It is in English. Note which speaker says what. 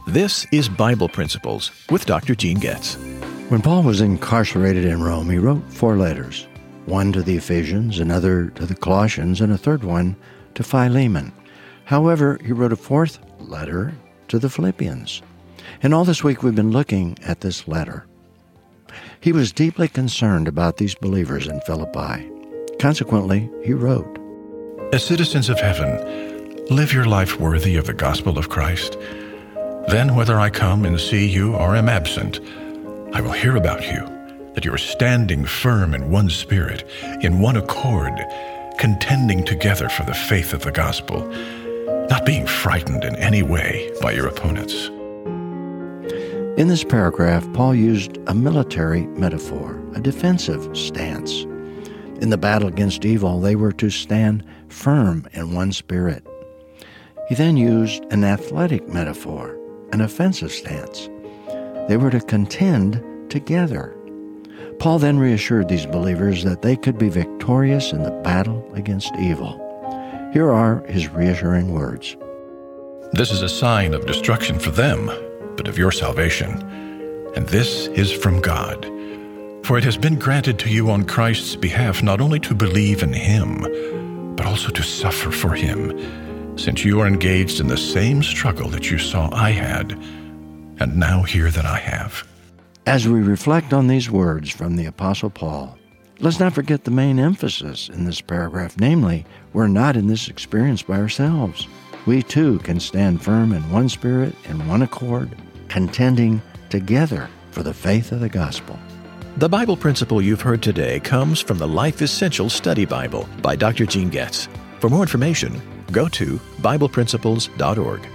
Speaker 1: This is Bible Principles with Dr. Gene Getz.
Speaker 2: When Paul was incarcerated in Rome, he wrote 4 letters, one to the Ephesians, another to the Colossians, and a third one to Philemon. However, he wrote a 4th letter to the Philippians. And all this week we've been looking at this letter. He was deeply concerned about these believers in Philippi. Consequently, he wrote,
Speaker 3: As citizens of heaven, live your life worthy of the gospel of Christ. Then whether I come and see you or am absent, I will hear about you, that you are standing firm in one spirit, in one accord, contending together for the faith of the gospel, not being frightened in any way by your opponents.
Speaker 2: In this paragraph, Paul used a military metaphor, a defensive stance. In the battle against evil, they were to stand firm in one spirit. He then used an athletic metaphor, an offensive stance. They were to contend together. Paul then reassured these believers that they could be victorious in the battle against evil. Here are his reassuring words.
Speaker 3: This is a sign of destruction for them, but of your salvation. And this is from God. For it has been granted to you on Christ's behalf not only to believe in Him, but also to suffer for Him, since you are engaged in the same struggle that you saw I had, and now hear that I have.
Speaker 2: As we reflect on these words from the Apostle Paul, let's not forget the main emphasis in this paragraph, namely, we're not in this experience by ourselves. We too can stand firm in one spirit, in one accord, contending together for the faith of the gospel.
Speaker 1: The Bible principle you've heard today comes from the Life Essentials Study Bible by Dr. Gene Getz. For more information, go to BiblePrinciples.org.